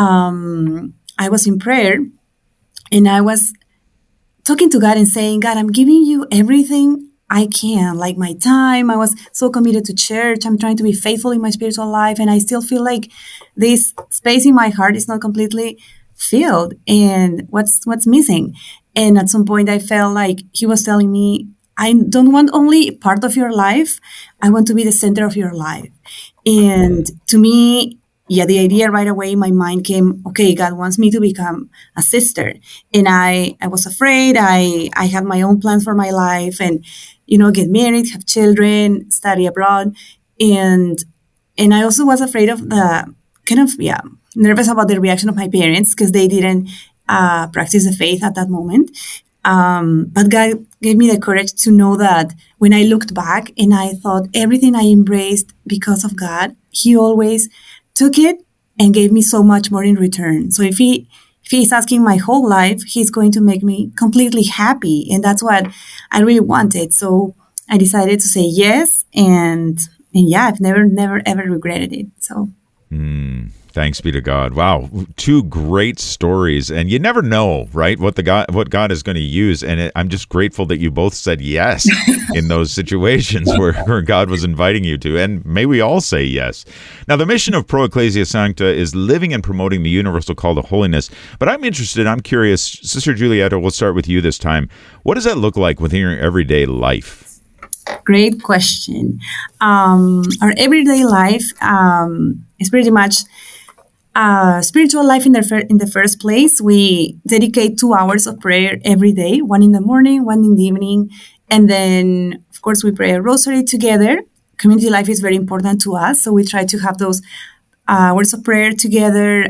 I was in prayer and I was talking to God and saying, God, I'm giving you everything I can, like my time. I was so committed to church. I'm trying to be faithful in my spiritual life. And I still feel like this space in my heart is not completely filled, and what's missing. And at some point I felt like he was telling me, I don't want only part of your life, I want to be the center of your life. And to me, the idea right away in my mind came, okay, God wants me to become a sister. And I was afraid. I had my own plans for my life, and get married, have children, study abroad. And I also was afraid of the nervous about the reaction of my parents, because they didn't practice the faith at that moment. But God gave me the courage to know that when I looked back and I thought everything I embraced because of God, he always took it and gave me so much more in return. So if he's asking my whole life, he's going to make me completely happy. And that's what I really wanted. So I decided to say yes. And I've never, ever regretted it. So. Thanks be to God. Wow. Two great stories. And you never know, right, what God is going to use. And I'm just grateful that you both said yes in those situations where God was inviting you to. And may we all say yes. Now, the mission of Pro Ecclesia Sancta is living and promoting the universal call to holiness. But I'm curious, Sister Giulietto, we'll start with you this time. What does that look like within your everyday life? Great question. Our everyday life is pretty much spiritual life in the first place. We dedicate 2 hours of prayer every day, one in the morning, one in the evening. And then, of course, we pray a rosary together. Community life is very important to us. So we try to have those hours of prayer together,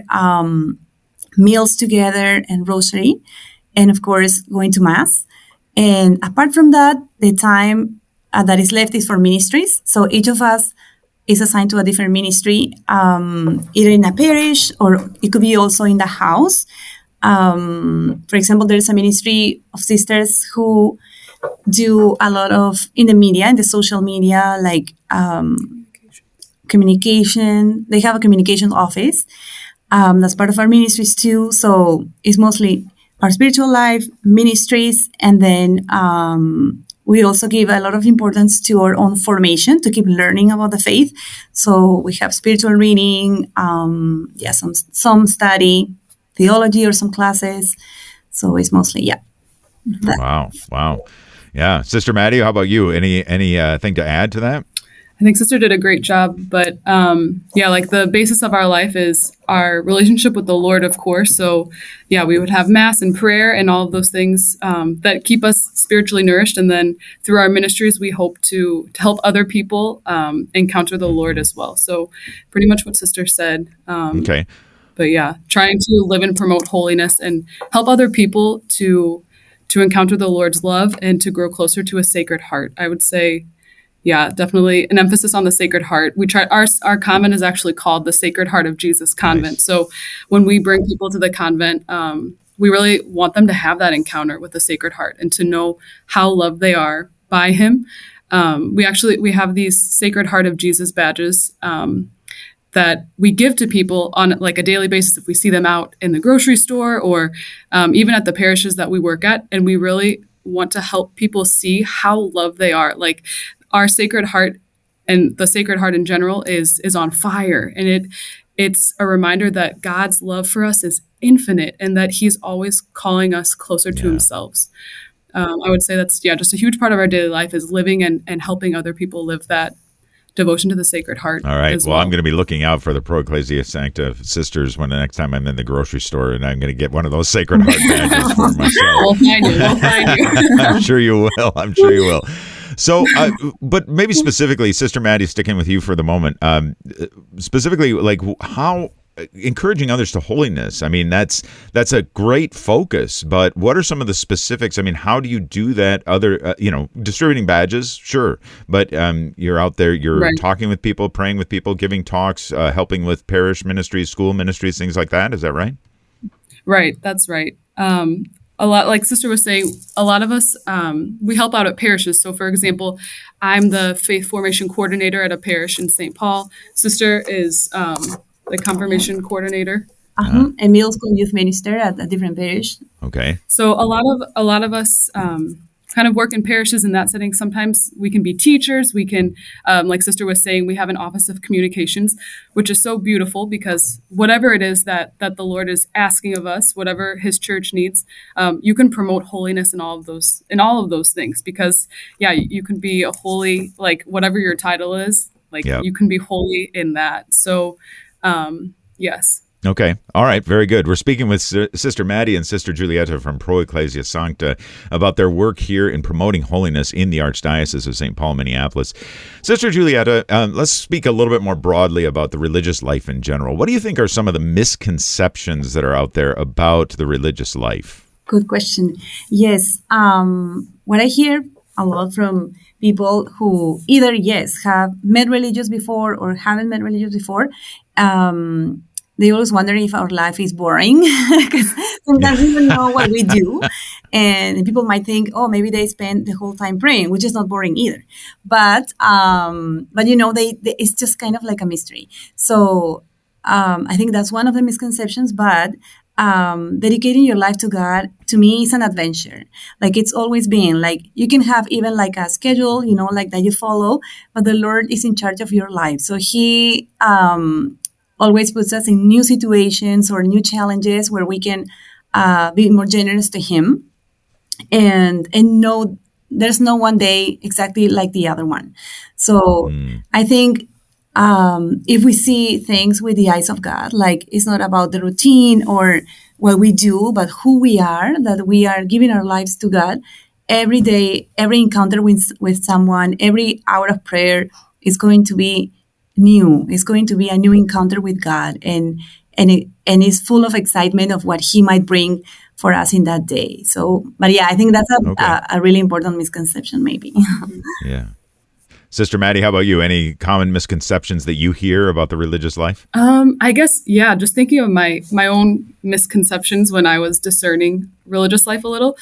meals together, and rosary. And, of course, going to Mass. And apart from that, the time that is left is for ministries. So each of us is assigned to a different ministry, either in a parish or it could be also in the house. For example, there's a ministry of sisters who do a lot of, in the media, in the social media, like communication. They have a communication office. That's part of our ministries too. So it's mostly our spiritual life, ministries, and then we also give a lot of importance to our own formation, to keep learning about the faith. So we have spiritual reading, some study, theology, or some classes. So it's mostly, Wow. Yeah. Sister Maddie, how about you? Any thing to add to that? I think Sister did a great job, but like the basis of our life is our relationship with the Lord, of course. So we would have Mass and prayer and all of those things that keep us spiritually nourished. And then through our ministries, we hope to help other people encounter the Lord as well. So pretty much what Sister said. Okay. But trying to live and promote holiness and help other people to encounter the Lord's love and to grow closer to a Sacred Heart. I would say, definitely an emphasis on the Sacred Heart. We try our convent is actually called the Sacred Heart of Jesus Convent. Nice. So when we bring people to the convent, we really want them to have that encounter with the Sacred Heart and to know how loved they are by him. We have these Sacred Heart of Jesus badges that we give to people on like a daily basis if we see them out in the grocery store or even at the parishes that we work at. And we really want to help people see how loved they are. Like our Sacred Heart and the Sacred Heart in general is on fire. And it's a reminder that God's love for us is infinite and that he's always calling us closer to himself. I would say that's just a huge part of our daily life is living and helping other people live that devotion to the Sacred Heart. All right. Well, I'm going to be looking out for the Pro Ecclesia Sancta sisters when the next time I'm in the grocery store, and I'm going to get one of those Sacred Heart badges for myself. We'll find you. I'm sure you will. So, but maybe specifically, Sister Maddie, sticking with you for the moment, specifically, like how encouraging others to holiness. I mean, that's a great focus, but what are some of the specifics? I mean, how do you do that? Distributing badges, sure, but you're out there, you're talking with people, praying with people, giving talks, helping with parish ministries, school ministries, things like that. Is that right? Right, that's right. A lot, like Sister was saying, a lot of us, we help out at parishes. So, for example, I'm the faith formation coordinator at a parish in St. Paul. Sister is the confirmation coordinator. And middle school youth minister at a different parish. Okay. So a lot of us kind of work in parishes in that setting. Sometimes we can be teachers. We can, like Sister was saying, we have an office of communications, which is so beautiful because whatever it is that the Lord is asking of us, whatever his church needs, you can promote holiness in all of those things because you can be a holy, like whatever your title is, like you can be holy in that. So yes. Okay. All right. Very good. We're speaking with Sister Maddie and Sister Giulietta from Pro Ecclesia Sancta about their work here in promoting holiness in the Archdiocese of St. Paul, Minneapolis. Sister Giulietta, let's speak a little bit more broadly about the religious life in general. What do you think are some of the misconceptions that are out there about the religious life? Good question. Yes. What I hear a lot from people who either, have met religious before or haven't met religious before, they always wonder if our life is boring because sometimes we don't know what we do. And people might think, oh, maybe they spend the whole time praying, which is not boring either. But it's just kind of like a mystery. So I think that's one of the misconceptions. But dedicating your life to God, to me, is an adventure. Like it's always been. Like you can have even like a schedule, like that you follow, but the Lord is in charge of your life. So he always puts us in new situations or new challenges where we can be more generous to him and know there's no one day exactly like the other one. So I think if we see things with the eyes of God, like it's not about the routine or what we do, but who we are, that we are giving our lives to God every day, every encounter with someone, every hour of prayer is going to be new. It's going to be a new encounter with God, and it's full of excitement of what he might bring for us in that day. So, but I think that's a really important misconception, maybe. Yeah. Sister Maddie, how about you? Any common misconceptions that you hear about the religious life? I guess, just thinking of my own misconceptions when I was discerning religious life a little.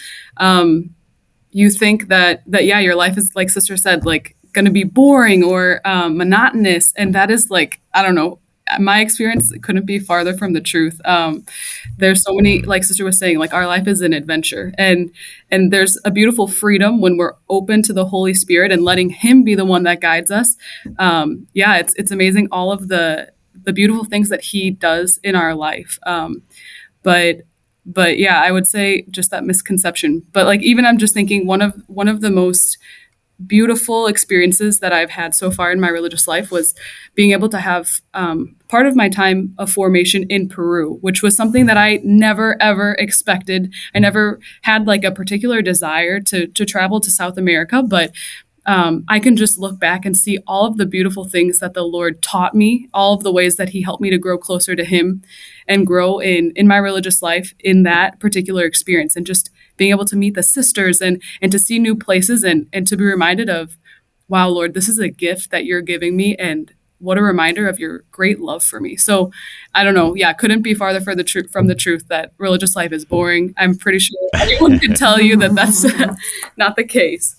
You think that your life is, like Sister said, like going to be boring or monotonous. And that is like, I don't know, my experience couldn't be farther from the truth. There's so many, like Sister was saying, like our life is an adventure, and there's a beautiful freedom when we're open to the Holy Spirit and letting him be the one that guides us. It's amazing all of the beautiful things that he does in our life. But I would say just that misconception. But like, even I'm just thinking one of the most beautiful experiences that I've had so far in my religious life was being able to have part of my time of formation in Peru, which was something that I never, ever expected. I never had like a particular desire to travel to South America, but I can just look back and see all of the beautiful things that the Lord taught me, all of the ways that he helped me to grow closer to him and grow in my religious life in that particular experience, and just being able to meet the sisters and to see new places and to be reminded of, wow, Lord, this is a gift that you're giving me, and what a reminder of your great love for me. So I don't know. Yeah, couldn't be farther from the truth that religious life is boring. I'm pretty sure anyone could tell you that that's not the case.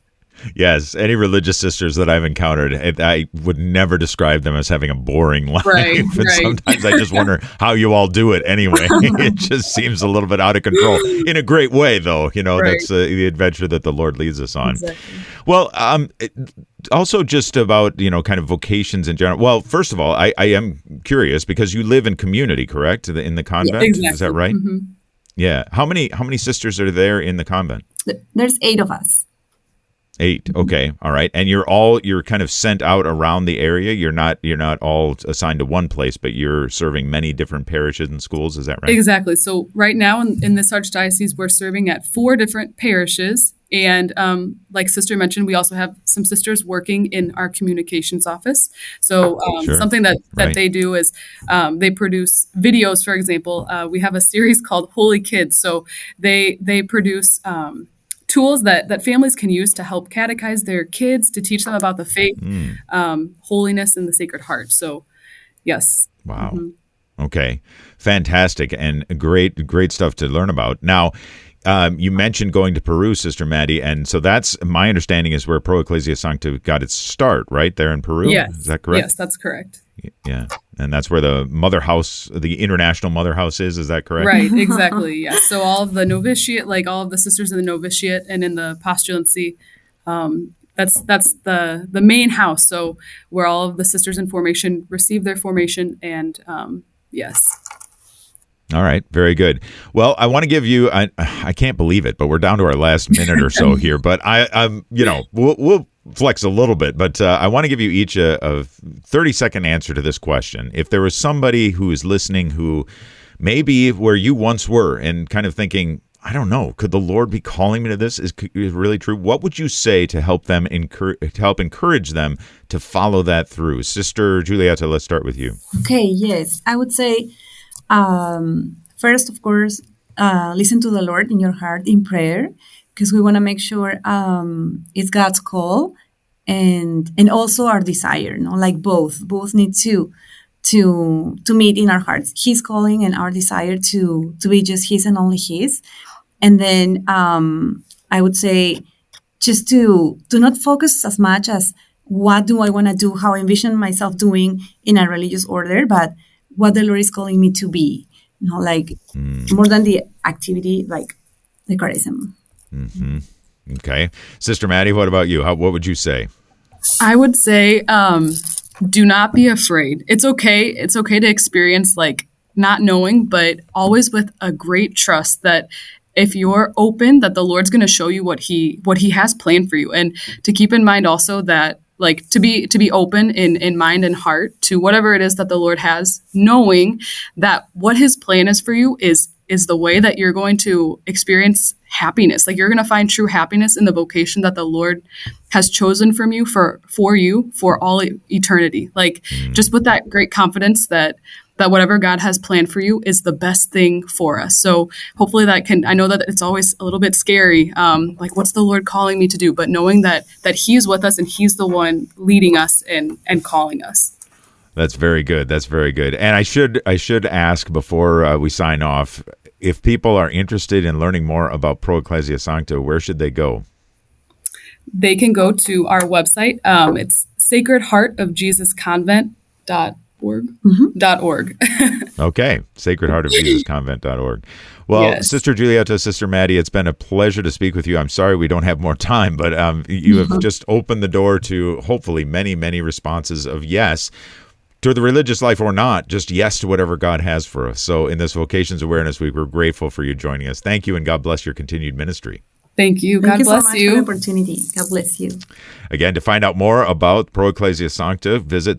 Yes, any religious sisters that I've encountered, I would never describe them as having a boring life. Right, and sometimes I just wonder how you all do it anyway. It just seems a little bit out of control in a great way, though. That's the adventure that the Lord leads us on. Exactly. Well, also just about, kind of vocations in general. Well, first of all, I am curious because you live in community, correct? In the convent? Yeah, exactly. Is that right? Mm-hmm. Yeah. How many sisters are there in the convent? There's 8 of us. 8. Okay. All right. And you're kind of sent out around the area. You're not all assigned to one place, but you're serving many different parishes and schools. Is that right? Exactly. So right now in this archdiocese, we're serving at 4 different parishes. And like Sister mentioned, we also have some sisters working in our communications office. So something that they do is they produce videos, for example. We have a series called Holy Kids. So they produce tools that families can use to help catechize their kids, to teach them about the faith, holiness, and the Sacred Heart. So, yes. Wow. Mm-hmm. Okay. Fantastic. And great stuff to learn about. Now, you mentioned going to Peru, Sister Maddie, and so that's my understanding is where Pro Ecclesia Sancta got its start, right there in Peru? Yes. Is that correct? Yes, that's correct. Yeah. And that's where the Mother House, the International Mother House is that correct? Right, exactly, yes. So all of the novitiate, like all of the sisters in the novitiate and in the postulancy, that's the main house. So where all of the sisters in formation receive their formation and yes. All right. Very good. Well, I want to give you, I can't believe it, but we're down to our last minute or so here, but we'll flex a little bit, but I want to give you each a 30-second answer to this question. If there was somebody who is listening who may be where you once were and kind of thinking, I don't know, could the Lord be calling me to this? Is really true? What would you say to help them encourage them to follow that through? Sister Julieta, let's start with you. Okay. Yes. I would say, first, of course, listen to the Lord in your heart in prayer, because we want to make sure it's God's call and also our desire. Like both need to meet in our hearts. His calling and our desire to be just His and only His. And then I would say just to not focus as much as what do I want to do, how I envision myself doing in a religious order, but what the Lord is calling me to be, more than the activity, like the charism. Mm-hmm. Okay. Sister Maddie, what about you? What would you say? I would say, do not be afraid. It's okay. It's okay to experience not knowing, but always with a great trust that if you're open, that the Lord's going to show you what he has planned for you. And to keep in mind also that to be open in mind and heart to whatever it is that the Lord has, knowing that what His plan is for you is the way that you're going to experience happiness. You're going to find true happiness in the vocation that the Lord has chosen from you for you for all eternity. Just with that great confidence that whatever God has planned for you is the best thing for us. So hopefully I know that it's always a little bit scary. What's the Lord calling me to do? But knowing that He's with us and He's the one leading us and calling us. That's very good. That's very good. And I should ask before we sign off, if people are interested in learning more about Pro Ecclesia Sancta, where should they go? They can go to our website. It's sacredheartofjesusconvent.org. .org. Okay, sacredheartofjesusconvent.org. Well, yes. Sister Julieta, Sister Maddie, it's been a pleasure to speak with you. I'm sorry we don't have more time, but you have just opened the door to hopefully many, many responses of yes to the religious life or not, just yes to whatever God has for us. So in this Vocations Awareness Week, we're grateful for you joining us. Thank you, and God bless your continued ministry. Thank you. God bless you. Thank you so much for the opportunity. God bless you. Again, to find out more about Pro Ecclesia Sancta, visit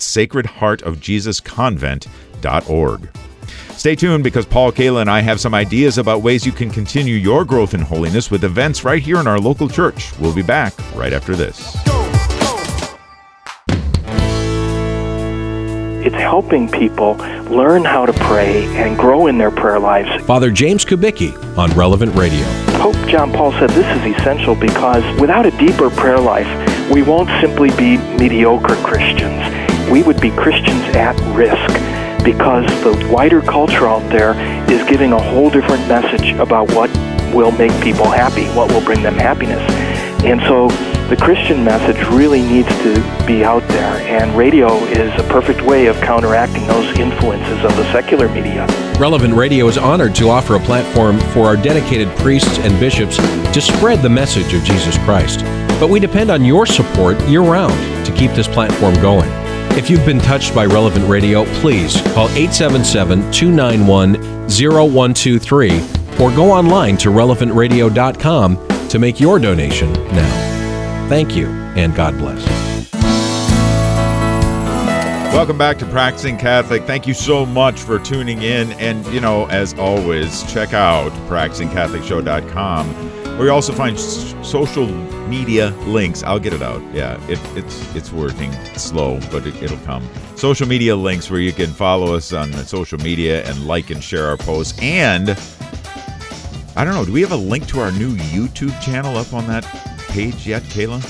sacredheartofjesusconvent.org. Stay tuned, because Paul, Kayla, and I have some ideas about ways you can continue your growth in holiness with events right here in our local church. We'll be back right after this. It's helping people learn how to pray and grow in their prayer lives. Father James Kubicki on Relevant Radio. Pope John Paul said this is essential because without a deeper prayer life, we won't simply be mediocre Christians. we would be Christians at risk, because the wider culture out there is giving a whole different message about what will make people happy, what will bring them happiness. And so the Christian message really needs to be out there, and radio is a perfect way of counteracting those influences of the secular media. Relevant Radio is honored to offer a platform for our dedicated priests and bishops to spread the message of Jesus Christ. But we depend on your support year-round to keep this platform going. If you've been touched by Relevant Radio, please call 877-291-0123 or go online to relevantradio.com to make your donation now. Thank you, and God bless. Welcome back to Practicing Catholic. Thank you so much for tuning in. And, as always, check out practicingcatholicshow.com, where you also find social media links. I'll get it out. Yeah, it's working slow, but it'll come. Social media links where you can follow us on social media and like and share our posts. And, I don't know, do we have a link to our new YouTube channel up on that page yet, Kayla?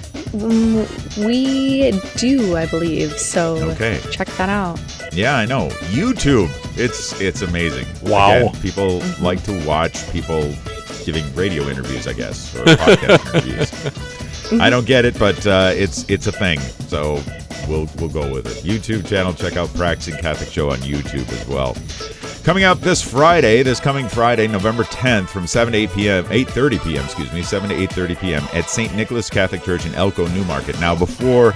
We do, I believe. So okay. Check that out. Yeah, I know. YouTube. It's amazing. Wow. Again, people like to watch people giving radio interviews, I guess, or podcast interviews. I don't get it, but it's a thing. So we'll go with it. YouTube channel. Check out Practicing Catholic Show on YouTube as well. Coming up this coming Friday, November 10th, from 7 to 8:30 p.m. at St. Nicholas Catholic Church in Elko, Newmarket. Now, before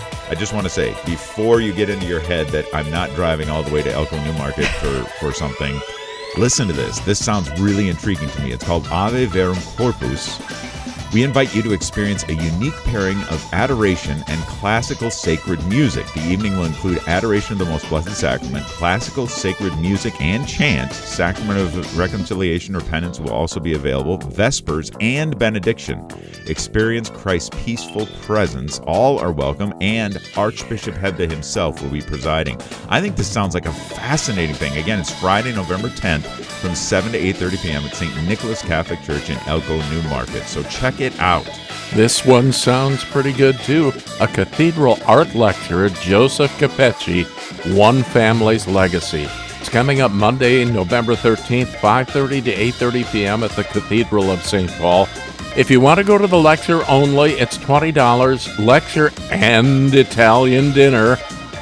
you get into your head that I'm not driving all the way to Elko, Newmarket for something, listen to this. This sounds really intriguing to me. It's called Ave Verum Corpus. We invite you to experience a unique pairing of adoration and classical sacred music. The evening will include adoration of the Most Blessed Sacrament, classical sacred music and chant. Sacrament of Reconciliation or Penance will also be available, Vespers, and Benediction. Experience Christ's peaceful presence. All are welcome, and Archbishop Hebda himself will be presiding. I think this sounds like a fascinating thing. Again, it's Friday, November 10th, from 7 to 8:30 p.m. at St. Nicholas Catholic Church in Elko, Newmarket. So check it out. This one sounds pretty good, too. A cathedral art lecture, Joseph Capecci, One Family's Legacy. It's coming up Monday, November 13th, 5:30 to 8:30 p.m. at the Cathedral of St. Paul. If you want to go to the lecture only, it's $20. Lecture and Italian dinner,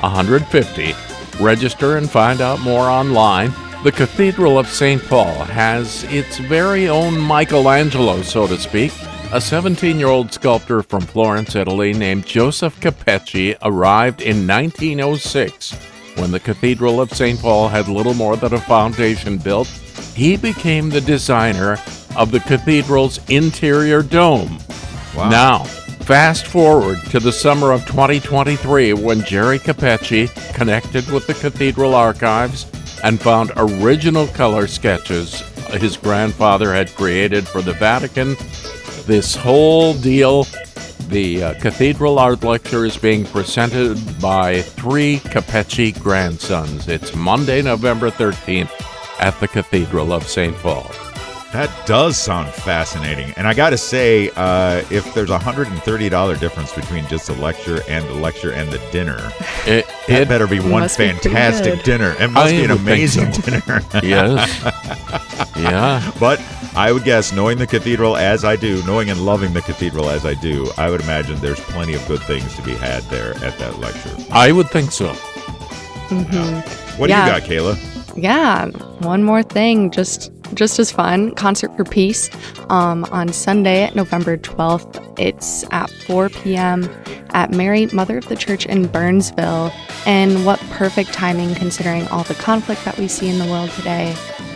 $150. Register and find out more online. The Cathedral of St. Paul has its very own Michelangelo, so to speak. A 17-year-old sculptor from Florence, Italy, named Joseph Capecci arrived in 1906. When the Cathedral of St. Paul had little more than a foundation built, he became the designer of the cathedral's interior dome. Wow. Now, fast forward to the summer of 2023 when Jerry Capecci connected with the cathedral archives and found original color sketches his grandfather had created for the Vatican. This whole deal, the Cathedral Art Lecture, is being presented by 3 Capecci grandsons. It's Monday, November 13th at the Cathedral of St. Paul. That does sound fascinating. And I got to say, if there's a $130 difference between just the lecture and the dinner, it better be one fantastic dinner. It must be an amazing dinner. Yes. Yeah. But I would guess, knowing the cathedral as I do, knowing and loving the cathedral as I do, I would imagine there's plenty of good things to be had there at that lecture. I would think so. Mm-hmm. What do you got, Kayla? Yeah, one more thing, just as fun, Concert for Peace on Sunday, November 12th. It's at 4 p.m. at Mary, Mother of the Church in Burnsville. And what perfect timing, considering all the conflict that we see in the world today,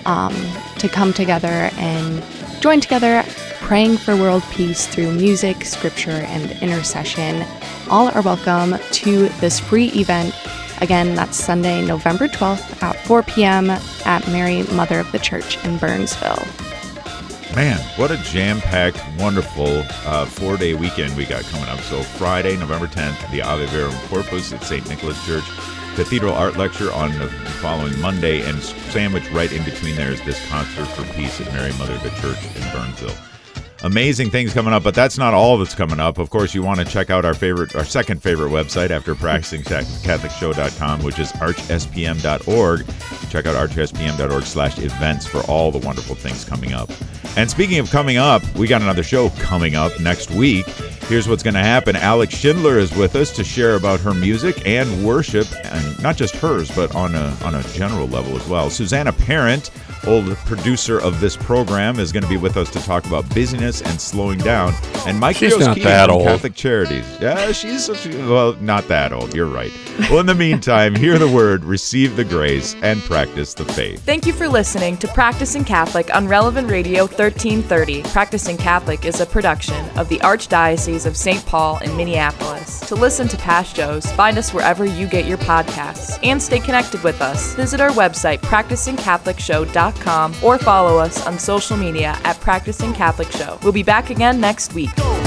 to come together and join together praying for world peace through music, scripture, and intercession. All are welcome to this free event. Again, that's Sunday, November 12th at 4 p.m. at Mary, Mother of the Church in Burnsville. Man, what a jam-packed, wonderful 4-day weekend we got coming up. So Friday, November 10th, the Ave Verum Corpus at St. Nicholas Church. Cathedral Art Lecture on the following Monday, and sandwiched right in between there is this Concert for Peace at Mary, Mother of the Church in Burnsville. Amazing things coming up, but that's not all that's coming up. Of course, you want to check out our second favorite website after practicingcatholicshow.com, which is archspm.org. Check out archspm.org/events for all the wonderful things coming up. And speaking of coming up, we got another show coming up next week. Here's what's going to happen. Alex Schindler is with us to share about her music and worship, and not just hers, but on a general level as well. Susanna Parent, old producer of this program, is going to be with us to talk about busyness and slowing down. And Mike She's not that old. Catholic Charities. Yeah, well, not that old. You're right. Well, in the meantime, hear the word, receive the grace, and practice the faith. Thank you for listening to Practicing Catholic on Relevant Radio 1330. Practicing Catholic is a production of the Archdiocese of St. Paul in Minneapolis. To listen to past shows, find us wherever you get your podcasts and stay connected with us. Visit our website, practicingcatholicshow.com, or follow us on social media at Practicing Catholic Show. We'll be back again next week.